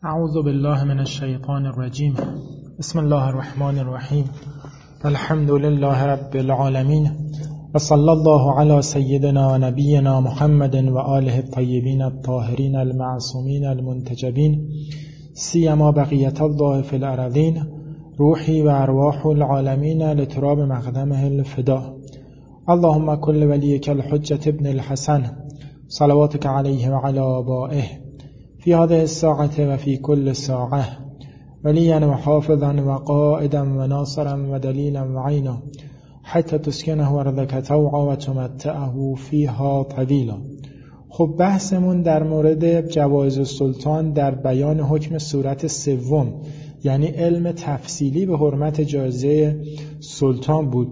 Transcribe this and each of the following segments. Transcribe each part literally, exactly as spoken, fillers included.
اعوذ بالله من الشیطان الرجیم. بسم الله الرحمن الرحیم. الحمد لله رب العالمین و صلی الله علی سیدنا و نبینا محمد و آله الطیبین الطاهرین المعصومین المنتجبین سیما بقیت الله فی الارضین روحی و ارواح العالمین لتراب مقدمه الفدا. اللهم كل وليك الحجة ابن الحسن صلواتك عليه وعلى آبائه في هذه الساعة وفي كل ساعة وليا وحافظا وقائدا وناصرا ودليلا وعينا حتى تسكنه أرضك طوعا وتمتعه فيها طويلا. خب بحثمون در مورد جوایز السلطان در بیان حکم صورت سوم، یعنی علم تفصیلی به حرمت جایزه سلطان بود.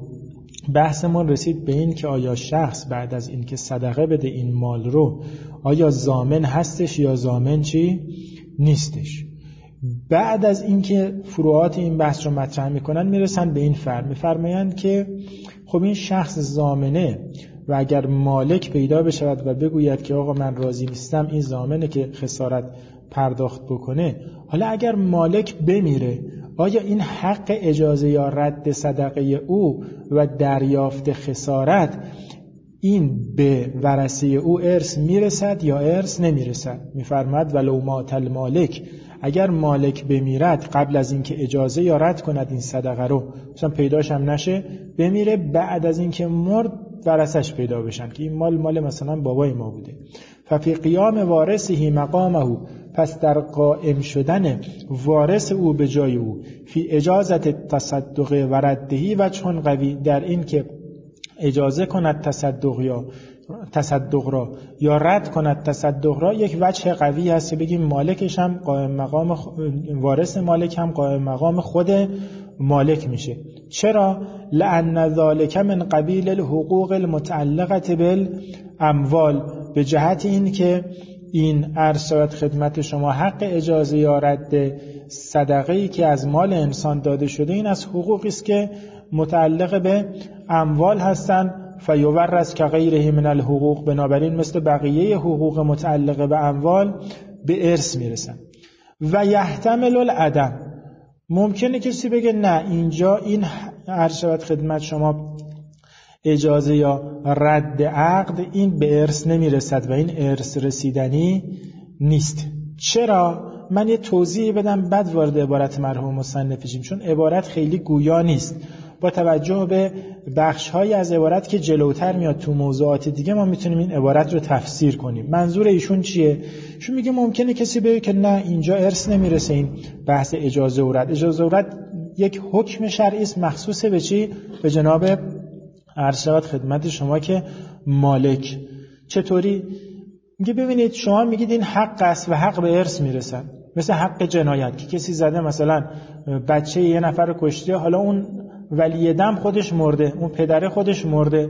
بحثمون رسید به این که آیا شخص بعد از این که صدقه بده این مال رو آیا ضامن هستش یا ضامن چی نیستش. بعد از این که فروعات این بحث رو مطرح میکنن میرسن به این فرم میفرمایند که خب این شخص ضامنه و اگر مالک پیدا بشود و بگوید که آقا من راضی نیستم، این ضامنه که خسارت پرداخت بکنه. حالا اگر مالک بمیره آیا این حق اجازه یا رد صدقه او و دریافت خسارت این به ورثه او ارث میرسد یا ارث نمیرسد؟ میفرماد ولو مات المالک، اگر مالک بمیرد قبل از اینکه اجازه یا رد کند این صدقه رو، مثلا پیداش هم نشه، بمیره، بعد از اینکه مرد ورثش پیدا بشن که این مال مال مثلا بابای ما بوده، ففی قیام وارثه مقامه، پس در قائم شدن وارث او به جای او، فی اجازت تصدق و ردهی و چون قوی، در این که اجازه کند تصدق یا تصدق را یا رد کند تصدق را، یک وجه قوی هست که بگیم مالکش هم قائم مقام، وارث مالک هم قائم مقام خود مالک میشه. چرا؟ لأن ذلك من قبیل الحقوق المتعلقه بالاموال، به جهت این که این عرض شود خدمت شما حق اجازه یا رد صدقه‌ای که از مال انسان داده شده این از حقوقی است که متعلق به اموال هستند. فیورث که غیره من الحقوق، بنابراین مثل بقیه حقوق متعلق به اموال به ارث میرسن. و یحتمل العدم، ممکنه کسی بگه نه اینجا این عرض شود خدمت شما اجازه یا رد عقد این به ارث نمیرسد و این ارث رسیدنی نیست. چرا؟ من یه توضیح بدم بعد وارد عبارت مرحوم مصنف شیم، چون عبارت خیلی گویا نیست. با توجه به بخش‌های از عبارت که جلوتر میاد تو موضوعات دیگه ما میتونیم این عبارت رو تفسیر کنیم. منظور ایشون چیه؟ ایشون میگه ممکنه کسی بگه که نه اینجا ارث نمیرسه، این بحث اجازه و رد. اجازه و رد یک حکم شرعی است مخصوص به چی؟ به جناب عرض شود خدمت شما که مالک. چطوری؟ میگه ببینید شما میگید این حق است و حق به ارث میرسد، مثل حق جنایت که کسی زده مثلا بچه یه نفر رو کشته، حالا اون ولی دم خودش مرده، اون پدره خودش مرده،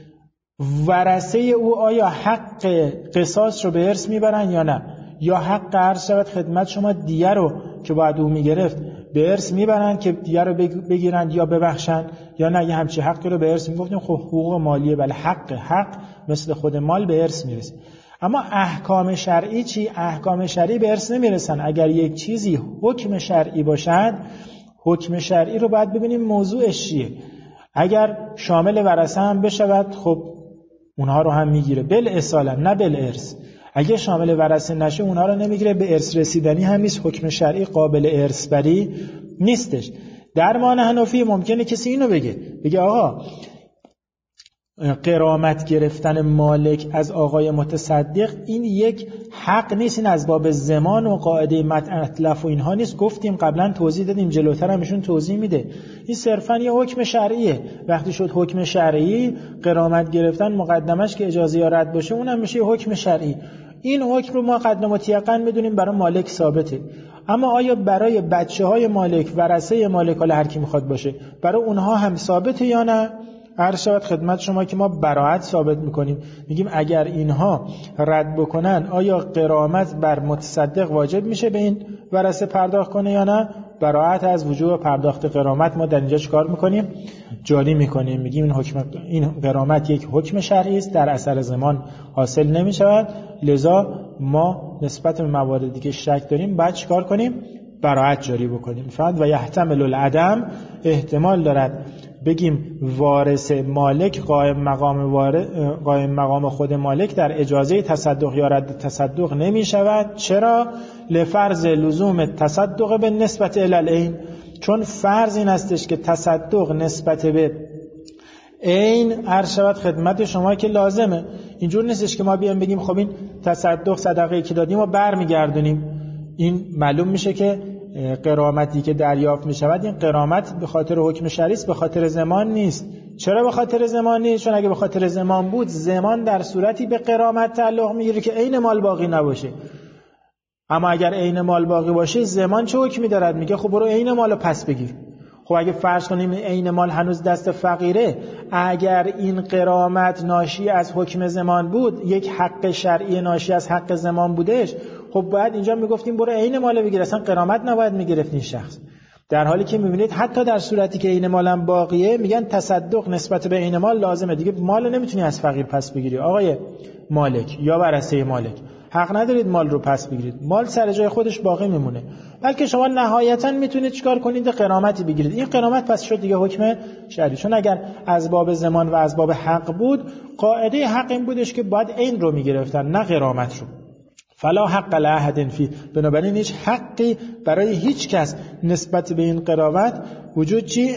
ورثه او آیا حق قصاص رو به ارث میبرن یا نه؟ یا حق عرض شود خدمت شما دیه رو که باید او میگرفت به ارث میبرن که دیه رو بگیرن یا ببخشن یا نه؟ یه همچی حقی رو به ارث میگفتیم. خب حقوق مالیه، بله حق حق مثل خود مال به ارث میرسه. اما احکام شرعی چی؟ احکام شرعی به ارث نمیرسن. اگر یک چیزی حکم شرعی باشد، حکم شرعی رو باید ببینیم موضوعش چیه. اگر شامل ورثه هم بشود خب اونها رو هم میگیره بالاصاله، نه بالارث. اگه شامل ورثه نشه اونها رو نمیگیره، به ارث رسیدنی هم نیست، حکم شرعی قابل ارث بری نیستش. در مان حنفی ممکنه کسی اینو بگه بگه آقا غرامت گرفتن مالک از آقای متصدق این یک حق نیست، این از باب ضمان و قاعده متلف و اینها نیست. گفتیم قبلا توضیح دادیم، جلوتر هم ایشون توضیح میده. این صرفا یه حکم شرعیه. وقتی شد حکم شرعی، غرامت گرفتن مقدمش که اجازه یا رد باشه اونم میشه حکم شرعی. این حکم رو ما قدر متیقن میدونیم برای مالک ثابته. اما آیا برای بچه های مالک، ورثه مالک، حالا هر کی میخواد باشه، برای اونها هم ثابته یا نه؟ عرض شود خدمت شما که ما براءت ثابت میکنیم، میگیم اگر اینها رد بکنن آیا غرامت بر متصدق واجب میشه به این ورثه پرداخت کنه یا نه؟ براءت از وجوب پرداخت غرامت ما در اینجا چیکار میکنیم؟ جاری میکنیم. میگیم این حکم این غرامت یک حکم شرعی است، در اثر زمان حاصل نمیشود، لذا ما نسبت به مواردی که شک داریم باید چیکار کنیم؟ براءت جاری بکنیم. فقط و یحتمل العدم، احتمال دارد بگیم وارث مالک قائم مقام وارث قائم مقام خود مالک در اجازه تصدق یا رد تصدق نمی شود. چرا؟ لفرض لزوم تصدق به نسبت الی العین، چون فرض این استش که تصدق نسبت به عین عرض شود خدمت شما که لازمه. اینجور نیستش که ما بیایم بگیم خب این تصدق صدقه‌ای که دادیم و برمیگردونیم. این معلوم میشه که غرامتی که دریافت می شود این غرامت به خاطر حکم شرعی است، به خاطر زمان نیست. چرا به خاطر زمان نیست؟ چون اگه به خاطر زمان بود، زمان در صورتی به غرامت تعلق میگیره که عین مال باقی نباشه. اما اگر عین مال باقی باشه، زمان چه حکمی دارد؟ میگه خب برو عین مالو پس بگیر. خب اگه فرض کنیم عین مال هنوز دست فقیره، اگر این غرامت ناشی از حکم زمان بود، یک حق شرعی ناشی از حق زمان بودش، خب باید اینجا میگفتیم برو عین مال بگیر، اصلا غرامت نباید میگرفت این شخص. در حالی که میبینید حتی در صورتی که عین مالم باقیه، میگن تصدق نسبت به عین مال لازمه. دیگه مال نمیتونی از فقیر پس بگیری. آقای مالک یا ورثه مالک، حق ندارید مال رو پس بگیرید، مال سر جای خودش باقی میمونه، بلکه شما نهایتا میتونید چیکار کنید؟ غرامتی بگیرید. این غرامت پس شد دیگه حکم شرعی، چون اگر از باب زمان و از باب حق بود، قاعده حق این بودش که باید عین رو میگرفتن، نه غرامت رو. فلا حق لأحد فی، بنابراین هیچ حقی برای هیچ کس نسبت به این غرامت وجود چی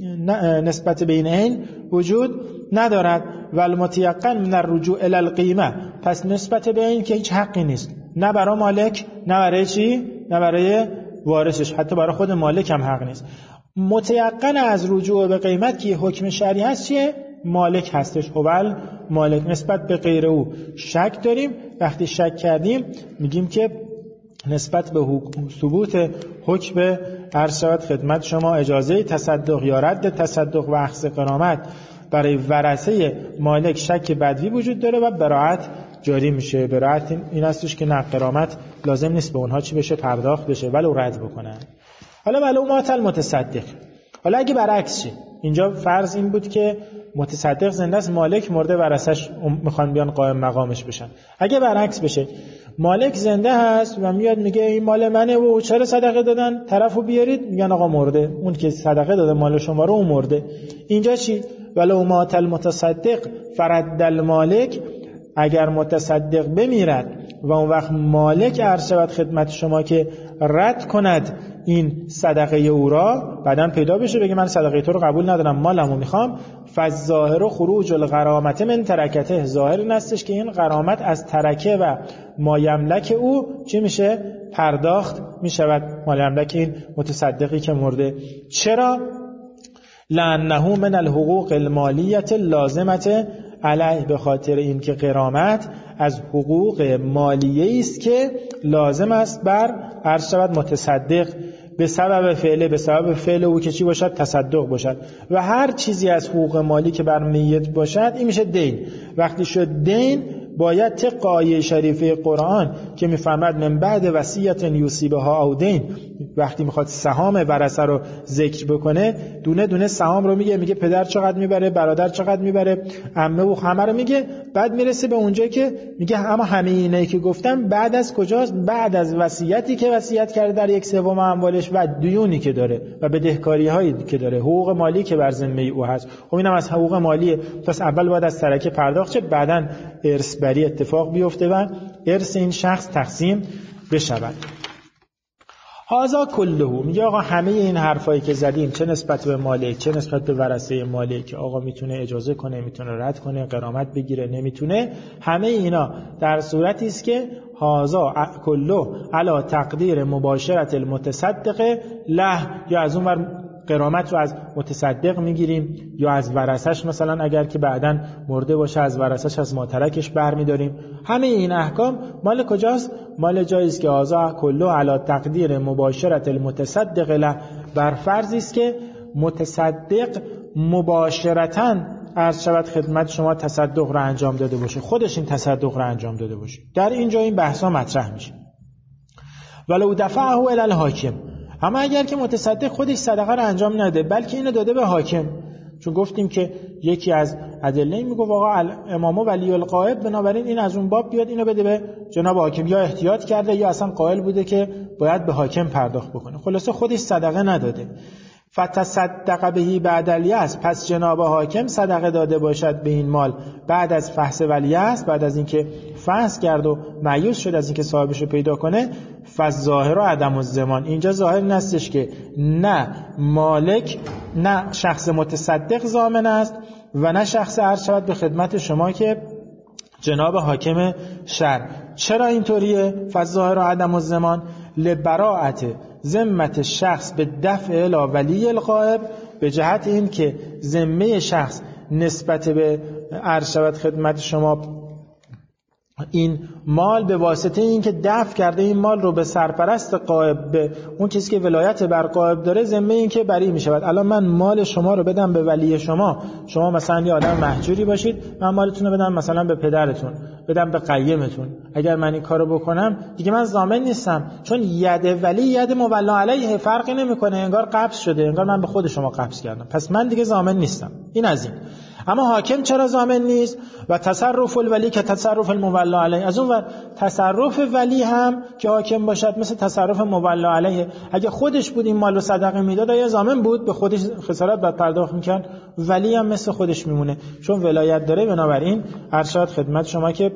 نسبت به این عین وجود ندارد. والمتيقن من الرجوع الی القیمه، پس نسبت به این که هیچ حقی نیست، نه برای مالک، نه برای چی، نه برای وارثش، حتی برای خود مالک هم حق نیست. متيقن از رجوع به قیمت که حکم شرعی هست چیه؟ مالک هستش. اول مالک نسبت به غیر او شک داریم، وقتی شک کردیم میگیم که نسبت به ثبوت حکم عرض شود خدمت شما اجازه تصدق یا رد تصدق و اخذ غرامت برای ورثه مالک شک بدوی وجود داره و براءت جاری میشه. براءت این هستش که نه، غرامت لازم نیست به اونها چی بشه؟ پرداخت بشه، ولو رد بکنن. حالا ولو مات المتصدق، حالا اگه برعکس شه، اینجا فرض این بود که متصدق زنده است، مالک مرده، ورثش میخوان بیان قائم مقامش بشن. اگه برعکس بشه، مالک زنده هست و میاد میگه این مال منه و چرا صدقه دادن؟ طرفو بیارید، میگن آقا مرده، اون که صدقه داده مال شما رو اون مرده. اینجا چی؟ ولو مات المتصدق فرد المالک، اگر متصدق بمیرد و اون وقت مالک عرض شود خدمت شما که رد کند این صدقه او را، بعداً پیدا بشه بگه من صدقه تو رو قبول ندارم، مالمو میخوام، فالظاهر خروج الغرامت من ترکته، ظاهر این هستش که این غرامت از ترکه و مایملک او چی میشه؟ پرداخت میشود، مایملک این متصدقی که مرده. چرا؟ لأنه من الحقوق المالیت لازمت علیه، به خاطر این که غرامت از حقوق مالیه است که لازم است بر عرض شود متصدق به سبب فعله، به سبب فعل او که چی باشد؟ تصدق باشد. و هر چیزی از حقوق مالی که بر میت باشد این میشه دین. وقتی شد دین، باید طبق آیه شریفه قرآن که میفرماد من بعد وصیت یوصی بها او دین، وقتی میخواد سهام ورثه رو ذکر بکنه، دونه دونه سهام رو میگه، میگه پدر چقدر میبره، برادر چقدر میبره، عمه و همه رو میگه. بعد میرسه به اونجایی که میگه اما همه اینایی که گفتم بعد از کجاست؟ بعد از وصیتی که وصیت کرده در یک سوم اموالش و دیونی که داره و بدهکاری هایی که داره، حقوق مالی که بر ذمه او هست. خب اینم از حقوق مالیه، پس اول باید از ترکه پرداخت شه، بعداً ارث بری اتفاق بیفته و ارث این شخص تقسیم بشود. هازا کلهو، میگه آقا همه این حرفایی که زدیم، چه نسبت به مالک، چه نسبت به ورثه مالک، آقا میتونه اجازه کنه، میتونه رد کنه، غرامت بگیره، نمیتونه، همه اینا در صورتی است که هازا کلو علی تقدیر مباشرت المتصدق له، یا از اون ور غرامت رو از متصدق میگیریم یا از ورثش، مثلا اگر که بعداً مرده باشه از ورثش از ماترکش برمیداریم. همه این احکام مال کجاست؟ مال جایی است که هازا کلو علی تقدیر مباشرت المتصدق له، بر فرضی است که متصدق مباشرتاً عرض شود خدمت شما تصدق را انجام داده باشه، خودش این تصدق را انجام داده باشه. در اینجا این بحثا مطرح میشه. ولو دفعه الی الحاکم، اما اگر که متصدق خودش صدقه رو انجام نده بلکه اینو داده به حاکم، چون گفتیم که یکی از ادله میگه واقعا امام ولی الغائب، بنابراین این از اون باب بیاد اینو بده به جناب حاکم، یا احتیاط کرده یا اصلا قائل بوده که باید به حاکم پرداخت بکنه، خلاصه خودش صدقه نداده. فتصدق بهی بعد الیأس، پس جناب حاکم صدقه داده باشد به این مال بعد از فحص ولیأس، بعد از اینکه فحص کرد و مایوس شد از اینکه صاحبش رو پیدا کنه. فالظاهر و عدم الضمان، اینجا ظاهر نستش که نه مالک نه شخص متصدق ضامن است و نه شخص عرض شود به خدمت شما که جناب حاکم شرع. چرا اینطوریه؟ فالظاهر و عدم الضمان لبراءت ذمت شخص به دفع الی ولی الغائب، به جهت این که ذمه شخص نسبت به عرض شود خدمت شما این مال به واسطه این که دفع کرده این مال رو به سرپرست غائب، به اون کسی که ولایت بر غائب داره، ذمه این که بری می شود. الان من مال شما رو بدم به ولی شما، شما مثلا یه آدم مهجوری باشید، من مالتون رو بدم مثلا به پدرتون، بدم به قیمتون، اگر من این کارو بکنم دیگه من ضامن نیستم، چون ید ولی ید مولا علیه فرقی نمیکنه، انگار قبض شده، انگار من به خود شما قبض کردم، پس من دیگه ضامن نیستم. این از این. اما حاکم چرا ضامن نیست؟ و تصرف الولی که تصرف المولا علیه، از اون ور تصرف ولی هم که حاکم باشد مثل تصرف مولا علیه. اگه خودش بود این مال رو صدقه میداد یا ضامن بود به خودش خسارت بعد پرداخت میکرد، ولی هم مثل خودش میمونه چون ولایت داره، بنابراین ارشاد خدمت شما که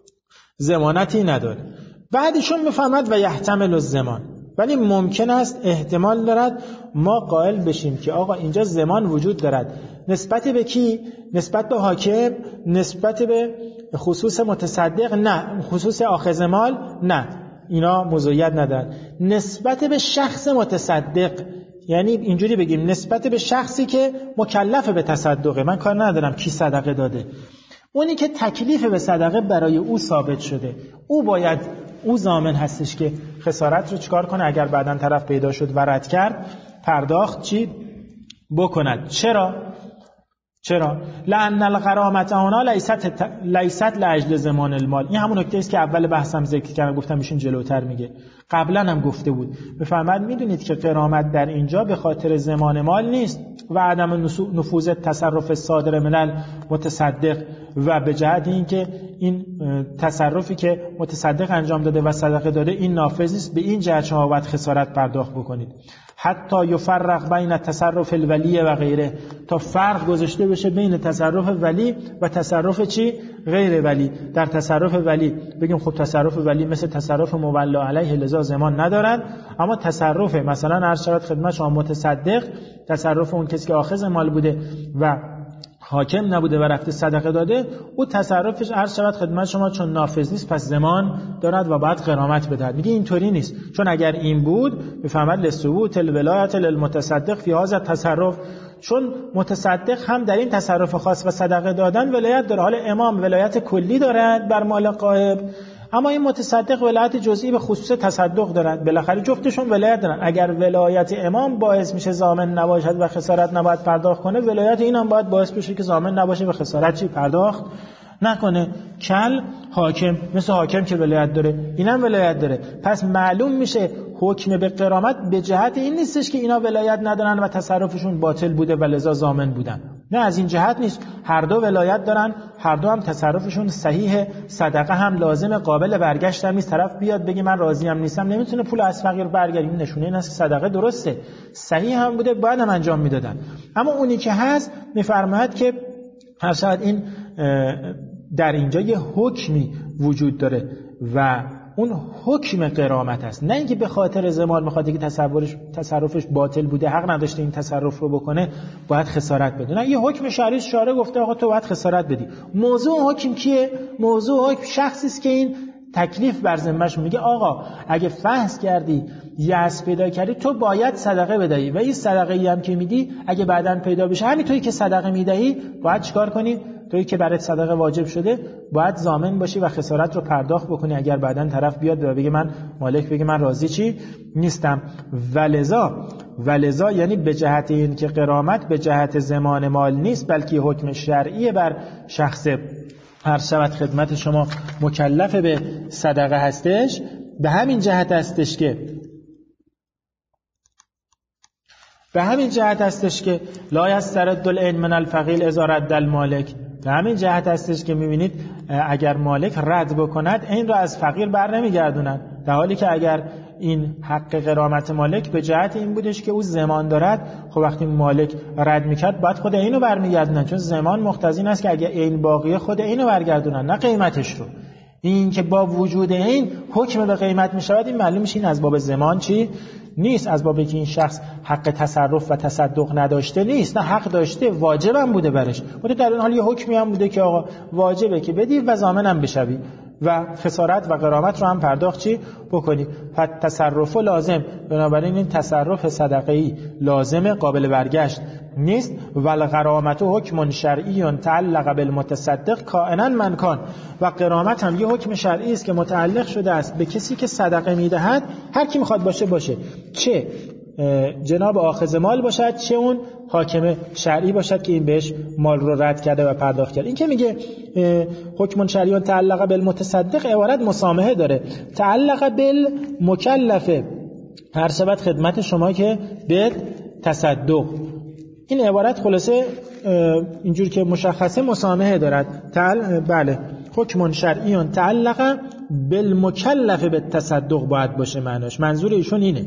ضمانتی نداره. بعدشون میفهمد و یحتمل الضمان، ولی ممکن است احتمال دارد ما قائل بشیم که آقا اینجا ضمان وجود دارد. نسبت به کی؟ نسبت به حاکم؟ نسبت به خصوص متصدق؟ نه. خصوص آخذ مال؟ نه، اینا مزایت ندارد. نسبت به شخص متصدق، یعنی اینجوری بگیم نسبت به شخصی که مکلف به تصدقه، من کار ندارم کی صدقه داده، اونی که تکلیف به صدقه برای او ثابت شده، او باید، او ضامن هستش که خسارت رو چکار کنه، اگر بعداً طرف پیدا شد و رد کرد پرداخت چی بکند. چرا؟ چرا؟ لأن الغرامت هنا لیست لیست لاجل ضمان المال. این همون نکته است که اول بحثم ذکر کردم، گفتم ایشون جلوتر میگه، قبلا هم گفته بود. بفرمایید میدونید که غرامت در اینجا به خاطر ضمان مال نیست و عدم نفوذ تصرف صادر من المتصدق، و به جهت اینکه این تصرفی که متصدق انجام داده و صدقه داده این نافذ نیست، به این جهت شما باید خسارت پرداخت بکنید. حتی یفرق بین تصرف الولی و غیره، تا فرق گذاشته بشه بین تصرف ولی و تصرف چی؟ غیر ولی. در تصرف ولی بگیم خب تصرف ولی مثل تصرف مولا علیه لذا ضمان ندارد، اما تصرف مثلا عرض شود خدمت شما متصدق، تصرف اون کسی که آخذ مال بوده و حاکم نبوده و رفته صدقه داده، او تصرفش عرض شود خدمت شما چون نافذ نیست پس ضمان دارد و باید غرامت بدهد. میگه اینطوری نیست، چون اگر این بود بفهمد لثبوت الولایت للمتصدق فی هذا تصرف، چون متصدق هم در این تصرف خاص و صدقه دادن ولایت داره. حالا امام ولایت کلی دارد بر مال غائب، اما این متصدق ولایت جزئی به خصوص تصدق دارند، بالاخره جفتشون ولایت دارن. اگر ولایت امام باعث میشه ضامن نباشد و خسارت نباید پرداخت کنه، ولایت این هم باید باعث بشه که ضامن نباشه و خسارت چی پرداخت نکنه. کل حاکم، مثل حاکم که ولایت داره اینم ولایت داره، پس معلوم میشه حکم به غرامت به جهت این نیستش که اینا ولایت ندارن و تصرفشون باطل بوده و لذا ضامن بودن، نه، از این جهت نیست، هر دو ولایت دارن، هر دو هم تصرفشون صحیحه، صدقه هم لازم، قابل برگشت هم نیست. طرف بیاد بگه من راضی هم نیستم، نمیتونه پول از فقیر برگردونه، نشونه این است صدقه درسته، صحیح هم بوده، باید هم انجام میدادن. اما اونی که هست میفرماید که هر شاید این در اینجا یه حکمی وجود داره و اون حکم غرامت است، نه اینکه به خاطر ضمان بخاطر که تصورش تصرفش باطل بوده، حق نداشته این تصرف رو بکنه، باید خسارت بده. نه، یه حکم شرعی شارع گفته آقا تو باید خسارت بدی. موضوع حکم کیه؟ موضوع حکم شخصی است که این تکلیف بر ذمه‌ش، میگه آقا اگه فحص کردی یأس پیدا کردی تو باید صدقه بدهی و این صدقه‌ای هم که میدی اگه بعداً پیدا بشه، همین تویی که صدقه میدهی باید چیکار کنی؟ تویی که برات صدقه واجب شده باید ضامن باشی و خسارت رو پرداخت بکنی اگر بعداً طرف بیاد و بگه من مالک بگه من راضی چی نیستم. ولذا ولذا یعنی به جهت این که غرامت به جهت ضمان مال نیست، بلکه حکم شرعی بر شخص هر شود خدمت شما مکلف به صدقه هستش، به همین جهت هستش که به همین جهت هستش که لا یسترد العین من الفقیل اذا رد المالک. به همین جهت هستش که می‌بینید اگر مالک رد بکند این را از فقیر بر نمیگردونند، در حالی که اگر این حق غرامت مالک به جهت این بودش که او ضمان دارد، خب وقتی مالک رد میکرد باید خود اینو برمیگردونن، چون ضمان مقتضی است که اگر این باقیه خود اینو برگردونن نه قیمتش رو. این که با وجود این حکم به قیمت میشود، این معلوم میشه این از باب ضمان چی نیست، از باب که این شخص حق تصرف و تصدق نداشته نیست، نه حق داشته، واجب هم بوده برش، بوده در این حال یه حکمی هم بوده که آقا واجبه که بدی و ضامن هم بشوی و خسارت و غرامت رو هم پرداخت چی بکنی. پس تصرف لازم، بنابراین این تصرف صدقه‌ای لازم، قابل برگشت نیست. والغرامت حکم شرعی تعلق بالمتصدق کائنا من کان. و غرامت هم یه حکم شرعی است که متعلق شده است به کسی که صدقه میدهد، هر کی میخواد باشه باشه، چه جناب آخذ مال باشد چه اون حاکم شرعی باشد که این بهش مال رو رد کرده و پرداخت کرده. این که میگه حکم شرعی تعلق بالمتصدق عبارت مسامحه داره. تعلق بالمکلف هر شبت خدمت شما که به تصدق، این عبارت خلاصه اینجور که مشخصه مسامحه دارد. تعال بله حکم شرعی تعلق بالمکلف بالتصدق باید باشه معناش. منظور ایشون اینه.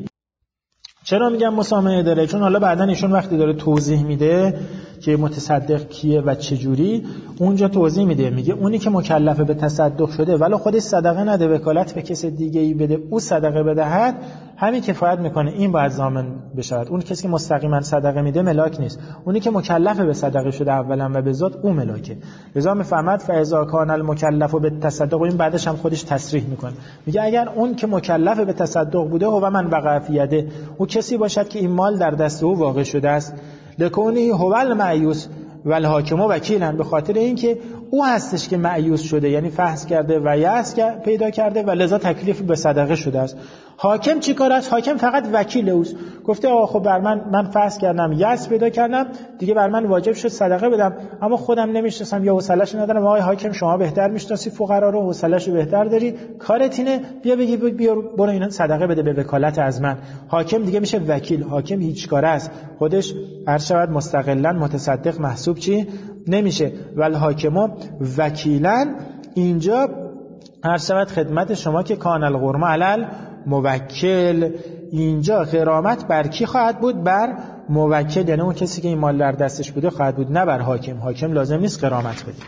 چرا میگم مسامحه داره؟ چون حالا بعدن ایشون وقتی داره توضیح میده که متصدق کیه و چجوری، اونجا توضیح میده، میگه اونی که مکلف به تصدق شده ولو خودش صدقه نده، وکالت به کسی دیگه ای بده او صدقه بدهد، همین کفایت میکنه، این باید ضامن بشود. اون کسی که مستقیما صدقه میده ملاک نیست، اونی که مکلف به صدقه شده اولا و به ذات او ملاکه. لذا میفهمد فاذا کان المکلف بالتصدق، و این بعدش هم خودش تصریح میکنه، میگه اگر اون که مکلف به تصدق بوده و من وقع فی یده، او کسی باشد که این مال در دست او واقع شده است، لکونی هو المعیوس و الحاکم وکیلا، به خاطر اینکه او هستش که معیوس شده، یعنی فحص کرده و یأس پیدا کرده و لذا تکلیف به صدقه شده است. حاکم چی کار است؟ حاکم فقط وکیل اوست. گفته آقا خب بر من من فحص کردم، یأس پیدا کردم، دیگه بر من واجب شد صدقه بدم، اما خودم نمیشناسم یا حوصله‌اش ندارم. آقای حاکم شما بهتر میشناسی فقرا رو، حوصله‌اش بهتر داری، کارت اینه، بیا بگی بیا برو اینا صدقه بده به وکالت از من. حاکم دیگه میشه وکیل. حاکم هیچ کاره است، خودش هر شود مستقلا متصدق محسوب چی نمیشه. ول حاکم وکیلن، اینجا هر شود خدمت شما که کان الغرم علل موکل، اینجا غرامت بر کی خواهد بود؟ بر موکل، یعنی اون کسی که این مال در دستش بوده خواهد بود، نه بر حاکم. حاکم لازم نیست غرامت بده.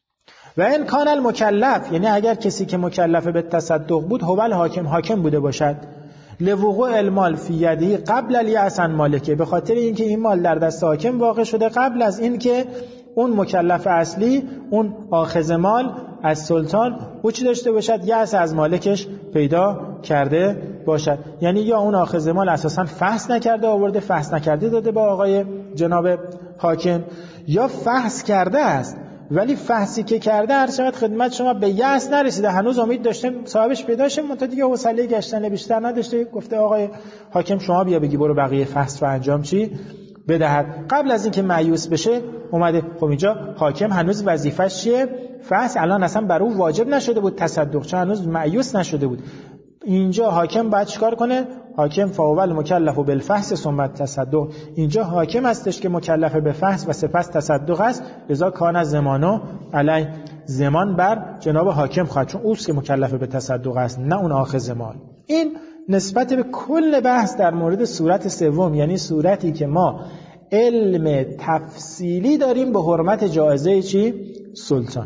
و این کان المکلف، یعنی اگر کسی که مکلف به تصدق بود هو الحاکم، حاکم بوده باشد، لوقوع المال فی یده قبل الیأس عن مالکه، به خاطر اینکه این مال در دست حاکم واقع شده قبل از این که اون مکلف اصلی، اون آخذ مال از سلطان او چی داشته باشد؟ یأس از مالکش پیدا کرده باشد. یعنی یا اون آخذ مال اساساً فحص نکرده آورده، فحص نکرده داده با آقای جناب حاکم، یا فحص کرده است ولی فحصی که کرده هر چقدر خدمت شما به یأس نرسیده، هنوز امید داشته صاحبش پیدا شه، منتها دیگه حوصله گشتن بیشتر نداشته، گفته آقای حاکم شما بیا بگی برو بقیه فحص و انجام چی بدهد. قبل از اینکه مایوس بشه اومده. خب اینجا حاکم هنوز وظیفه‌اش چیه؟ فحص. الان اصلا بر او واجب نشده بود تصدق، چون هنوز مایوس نشده بود. اینجا حاکم باید چیکار کنه؟ حاکم فاول مکلف بالفحص ثم تصدق، اینجا حاکم هستش که مکلف به فحص و سپس تصدق است. لذا کان از زمانو علی، زمان بر جناب حاکم خواهد، چون اوست که مکلف به تصدق است، نه اون آخذ مال. این نسبت به کل بحث در مورد صورت سوم، یعنی صورتی که ما علم تفصیلی داریم به حرمت جایزه چی؟ سلطان.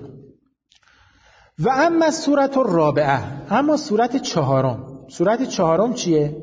و اما صورت الرابعه، اما صورت چهارم. صورت چهارم چیه؟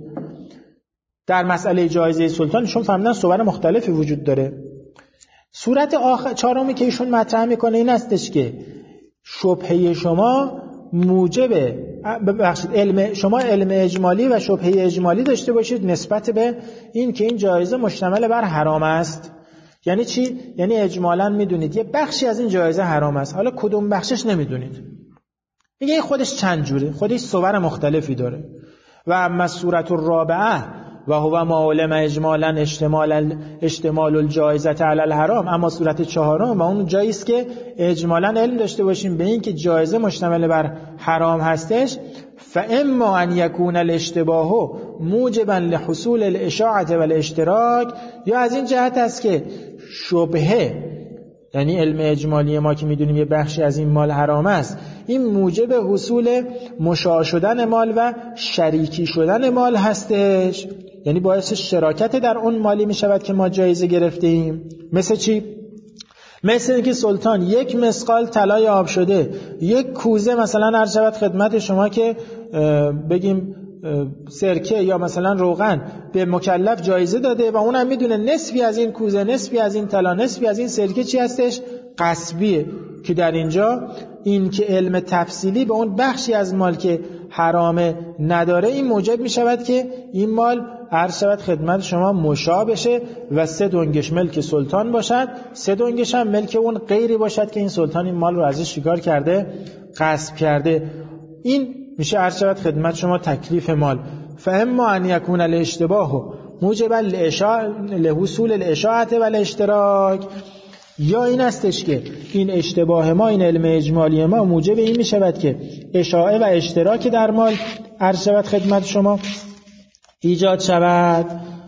در مسئله جایزه سلطان شما فهمیدن صور مختلفی وجود داره. صورت آخر چهارمی که ایشون مطرح میکنه این استش که شبهه شما موجب ببخشید علم شما علم اجمالی و شبهه اجمالی داشته باشید نسبت به این که این جایزه مشتمل بر حرام است. یعنی چی؟ یعنی اجمالاً میدونید یه بخشی از این جایزه حرام است، حالا کدوم بخشش نمیدونید. میگه خودش چند جوره، خودش صور مختلفی داره. و اما صورت الرابعه، و هو ما علم اجمالا اشتمال اشتمال الجائزه علی الحرام. اما صورت چهارم و اون جایی است که اجمالا علم داشته باشیم به این که جایزه مشتمل بر حرام هستش. فاما ان یکون الاشتباه موجبا لحصول الاشاعه و الاشتراک، یا از این جهت است که شبهه، یعنی علم اجمالی ما که میدونیم یه بخشی از این مال حرام است، این موجب حصول مشاع شدن مال و شریکی شدن مال هستش، یعنی باعث شراکت در اون مالی میشود که ما جایزه گرفتیم. مثل چی؟ مثل اینکه سلطان یک مسقال طلای آب شده، یک کوزه مثلا هر شود خدمت شما که بگیم سرکه یا مثلا روغن به مکلف جایزه داده و اونم میدونه نصفی از این کوزه، نصفی از این طلا، نصفی از این سرکه چی هستش؟ غصبیه. که در اینجا این که علم تفصیلی به اون بخشی از مال که حرامه نداره، این موجب میشود که این مال هر شود خدمت شما مشاع بشه و سه دنگش ملک سلطان باشد، سه دنگش هم ملک اون غیری باشد که این سلطان این مال رو ازش شکار کرده، غصب کرده. این میشه هر شود خدمت شما تکلیف مال. فاما ان یکون الاشتباه موجبا لحصول الاشاعه و الاشتراک، یا این استش که این اشتباه ما، این علم اجمالی ما موجب این می شود که اشاعه و اشتراک در مال عرض شود خدمت شما ایجاد شود.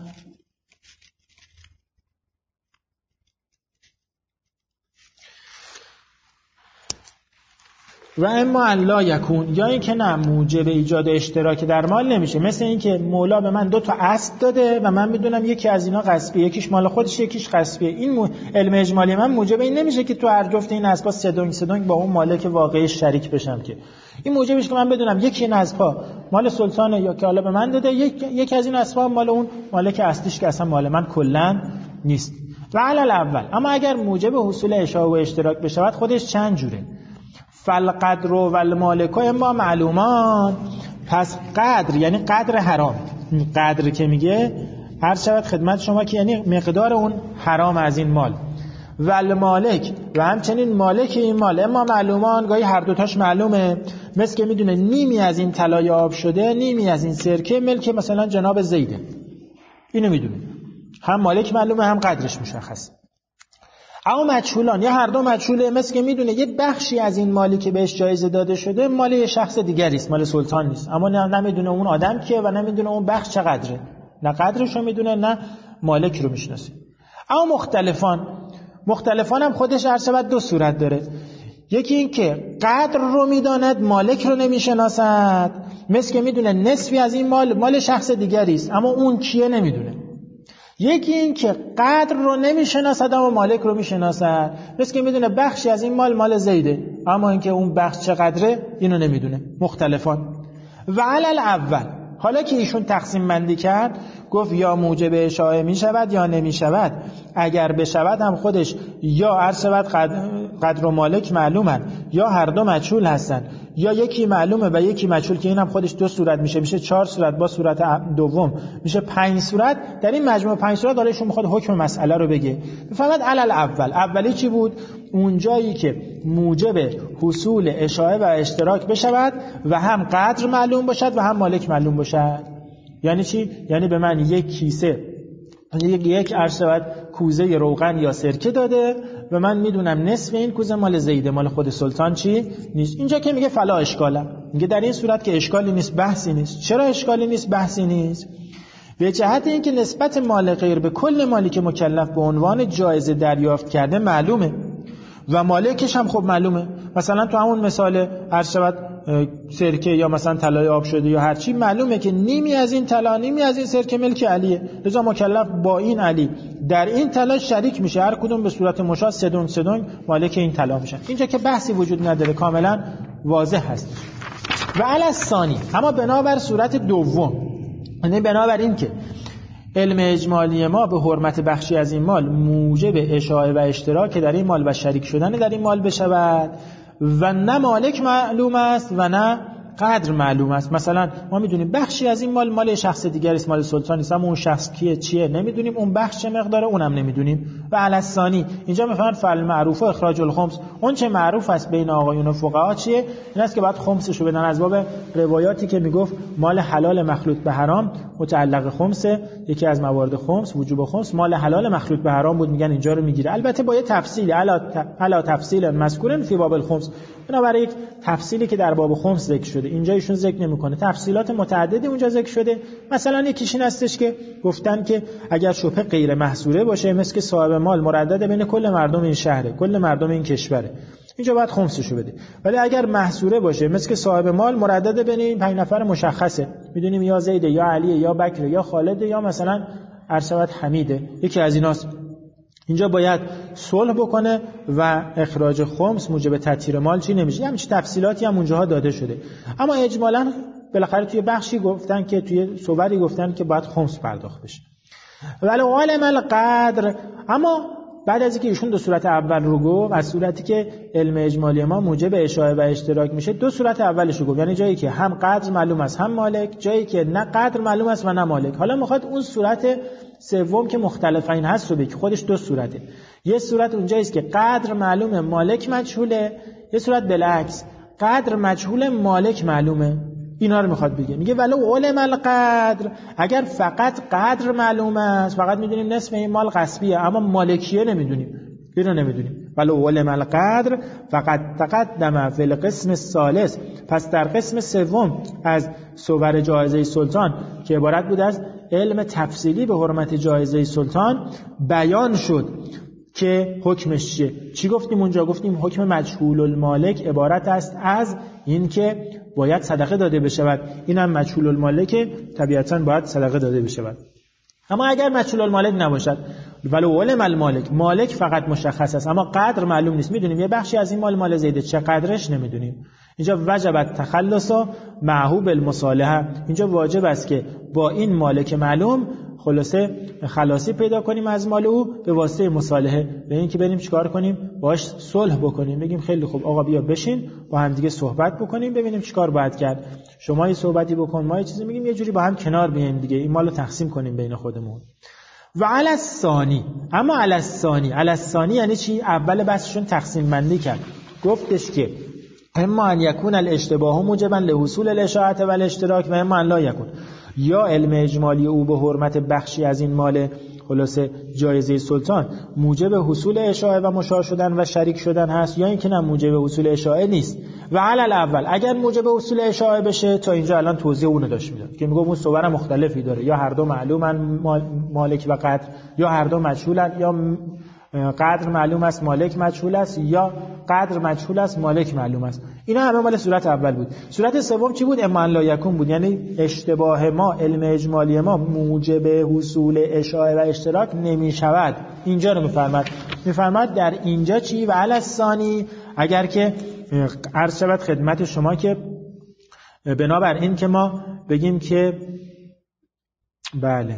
و اما ان لا یکون، یا این که نه موجب ایجاد اشتراک در مال نمیشه. مثل این که مولا به من دو تا اسب داده و من میدونم یکی از اینا غصبیه، یکیش مال خودش، یکیش غصبیه. این مو... علم اجمالی من موجب این نمیشه که تو هر جفت این اسبا سدونگ سدونگ با اون مالک واقعی شریک بشم، که این موجبش که من بدونم یکی این اسبا مال سلطانه یا که حالا به من داده، یک یکی از این اسبا مال اون مالک اصلیش که اصلا مال من کلا نیست. و علل اول، اما اگر موجب حصول اشاعه و اشتراک بشود خودش چند جوره. فالقدر و المالک اما معلومان، پس قدر یعنی قدر حرام، قدر که میگه هر شود خدمت شما که یعنی مقدار اون حرام از این مال، و المالک و همچنین مالک این مال اما معلومان، گاهی هر دوتاش معلومه. مثل که میدونه نیمی از این طلای آب شده، نیمی از این سرکه ملک مثلا جناب زیده، اینو میدونه، هم مالک معلومه هم قدرش مشخصه. اما مجهولان یا هر دو مجهوله، مثل که میدونه یه بخشی از این مالی که بهش جایزه داده شده مال یه شخص دیگری است، مال سلطان نیست، اما نمیدونه اون آدم کیه و نمیدونه اون بخش چقدره، نه قدرش رو میدونه نه مالک رو میشناسه. اما مختلفان، مختلفان هم خودش هر شود دو صورت داره. یکی این که قدر رو میداند مالک رو نمیشناسد، مثل که میدونه نصفی از این مال مال شخص دیگری است اما اون کیه نمیدونه. یکی این که قدر رو نمیشناسد اما مالک رو میشناسد، مثل که میدونه بخشی از این مال مال زیده اما اینکه اون بخش چقدره اینو نمیدونه. مختلفان. و علل اول، حالا که ایشون تقسیم بندی کرد گفت یا موجب اشاعه می شود یا نمی شود. اگر بشود هم خودش یا هر شود قدر, قدر و مالک معلومن یا هر دو مجهول هستن، یا یکی معلومه و یکی مجهول که این هم خودش دو صورت میشه، میشه چهار صورت، با صورت دوم میشه پنج صورت. در این مجموع پنج صورت حالا ایشون میخواد حکم مسئله رو بگه. فقط علل اول، اولی چی بود؟ اون جایی که موجب حصول اشاعه و اشتراک بشود و هم قدر معلوم باشد و هم مالک معلوم باشد. یعنی چی؟ یعنی به من یک کیسه یک یک عرض کوزه روغن یا سرکه داده و من میدونم نصف این کوزه مال زیده، مال خود سلطان چی نیست. اینجا که میگه فلا اشکاله، میگه در این صورت که اشکالی نیست، بحثی نیست. چرا اشکالی نیست، بحثی نیست؟ به جهت اینکه نسبت مال غیر به کل مالی که مکلف به عنوان جایزه دریافت کرده معلومه و مالکش هم خب معلومه. مثلا تو همون مثال هر شود سرکه یا مثلا طلای آب شده یا هر چی، معلومه که نیمی از این طلا نیمی از این سرکه ملک علیه، لذا مکلف با این علی در این طلا شریک میشه، هر کدوم به صورت مشابه سدون سدون مالک این طلا میشن. اینجا که بحثی وجود نداره، کاملا واضح هست. و علی الثانی، اما بنابر صورت دوم، یعنی بنابر این که علم اجمالی ما به حرمت بخشی از این مال موجب اشاعه و اشتراک در این مال و شریک شدن در این مال بشود و نه مالک معلوم است و نه قدر معلوم است. مثلا ما میدونیم بخشی از این مال مال شخص دیگری است، مال سلطان نیست، اما اون شخص کیه چیه نمیدونیم، اون بخش چه مقداره اونم نمیدونیم. و علی الثانی اینجا میفرماید فعل معروف و اخراج الخمس، اون چه معروف است بین آقایون و فقها چیه؟ این است که بعد خمسش رو بدن. از باب روایاتی که میگفت مال حلال مخلوط به حرام متعلق خمسه، یکی از موارد خمس وجوب خمس مال حلال مخلوط به حرام بود، میگن اینجا رو میگیره. البته با یه تفصیل علا تفصیل مذکورن فی باب الخمس، بنابراین یک تفصیلی که در باب خمس ذکر شده اینجا ایشون ذکر نمیکنه، تفصیلات متعددی اونجا ذکر شده. مثلا یکیش این هستش که گفتن که اگر شبهه غیر محصوره باشه، مثل که صاحب مال مردد بین کل مردم این شهره، کل مردم این کشوره، اینجا باید خمسشو بده. ولی اگر محصوره باشه، مثل که صاحب مال مردد بین این پنج نفر مشخصه، میدونیم یا زید یا علی یا بکر یا خالد یا مثلا ارشد حمیده، یکی از ایناست، اینجا باید صلح بکنه و اخراج خمس موجب تطهیر مال چی نمیشه. همین تفصیلاتی هم اونجاها داده شده. اما اجمالاً بالاخره توی بخشی گفتن که توی صوری گفتن که باید خمس پرداخت بشه. ولی علم القدر، اما بعد از اینکه ایشون دو صورت اول رو گفت، از صورتی که علم اجمالی ما موجب اشاعه و اشتراک میشه، دو صورت اولش رو گفت، یعنی جایی که هم قدر معلوم است هم مالک، جایی که نه قدر معلوم است و نه مالک. حالا میخواد اون صورت سوم که مختلف این هست رو بگه، خودش دو صورته. یه صورت اونجایی است که قدر معلومه مالک مجهوله، یه صورت بالعکس قدر مجهول مالک معلومه. اینا رو میخواد بگه، میگه ولو علم القدر، اگر فقط قدر معلوم است، فقط میدونیم نصف این مال غصبیه اما مالکیه نمیدونیم، اینو نمیدونیم، ولو علم القدر فقط تقدم فی القسم الثالث، پس در قسم سوم از صور جایزه سلطان که عبارت بود از علم تفصیلی به حرمت جایزه سلطان بیان شد که حکمش چیه. چی گفتیم اونجا؟ گفتیم حکم مجهول المالک عبارت است از این که باید صدقه داده بشود، اینم مجهول المالک طبیعتاً باید صدقه داده بشود. اما اگر مجهول المالک نباشد، ولو علم المالک، مالک فقط مشخص است اما قدر معلوم نیست، میدونیم یه بخشی از این مال مال زیده، چه قدرش نمیدونیم، اینجا وجب التخلص معه بالمصالحه، اینجا واجب است که با این مالک معلوم خلاصه خلاصی پیدا کنیم از مال او به واسطه مصالحه، به این که بریم چیکار کنیم، باش صلح بکنیم، بگیم خیلی خوب آقا بیا بشین با هم دیگه صحبت بکنیم ببینیم چیکار باید کرد، شما یه صحبتی بکن ما یه چیزی میگیم، یه جوری با هم کنار بیایم دیگه این مالو تقسیم کنیم بین خودمون. و علی الثانی، اما علی الثانی، علی الثانی یعنی چی؟ اول بحثشون تقسیم بندی کرد، گفتش که اما ان یکون الاشتباه موجبا لحصول الاشاعه و الاشتراک و اما ان لا یکون، یا علم اجمالی او به حرمت بخشی از این مال خلاصه جایزه سلطان موجب حصول اشاعه و مشاع شدن و شریک شدن هست، یا اینکه نه موجب حصول اشاعه نیست. و علل اول اگر موجب حصول اشاعه بشه، تا اینجا الان توضیح اون داشت میداد که میگه اون صور مختلفی داره، یا هر دو معلومن مالک و قدر، یا هر دو مجهولن، یا قدر معلوم است مالک مجهول است، یا قدر مجهول است مالک معلوم است. اینا همه مال صورت اول بود. صورت سوم چی بود؟ اما لا یکون بود، یعنی اشتباه ما، علم اجمالی ما موجب حصول اشاعه و اشتراک نمی شود. اینجا رو میفرماد میفرماد در اینجا چی؟ و علی الثانی، اگر که عرض شود خدمت شما که بنابر این که ما بگیم که بله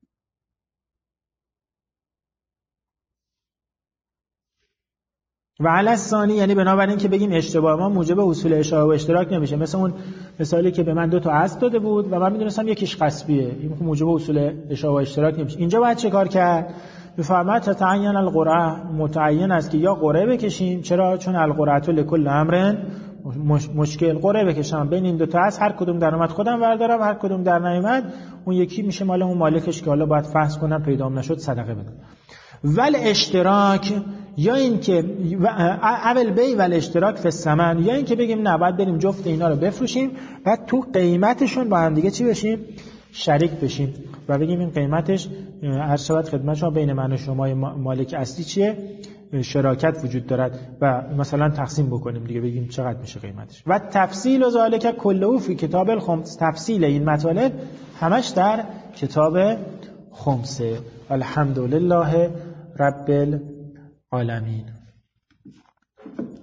و علی الثانی یعنی بنابراین که بگیم اشتباه ما موجب حصول اشاعه و اشتراک نمیشه. مثل اون مثالی که به من دو تا اسب داده بود و من میدونستم یکیش غصبیه، این موجب حصول اشاعه و اشتراک نمیشه. اینجا باید چه کار کرد؟ بفرماد تتعین القرعه، متعین است که یا قرعه بکشیم. چرا؟ چون القرعه لکل امر مش... مشکل، قرعه بکشم بین این دو تا از هر کدوم در اومد خودم بردارم، هر کدوم در نیامد اون یکی میشه مال اون مالکش که حالا باید فحص کنم پیدام نشد صدقه بدم. ول اشتراک، یا این که اول بی ول اشتراک فی الثمن، یا این که بگیم نه باید بریم جفت اینا رو بفروشیم بعد تو قیمتشون با هم دیگه چی بشیم؟ شریک بشیم و بگیم این قیمتش هر شود خدمت شما بین من و شما مالک اصلی چیه؟ شراکت وجود دارد و مثلا تقسیم بکنیم دیگه، بگیم چقدر میشه قیمتش. و تفصیل و ذالک کله فی کتاب الخمس، تفصیل این مطالب همش در کتاب خمسه. الحمدلله رب العالمین.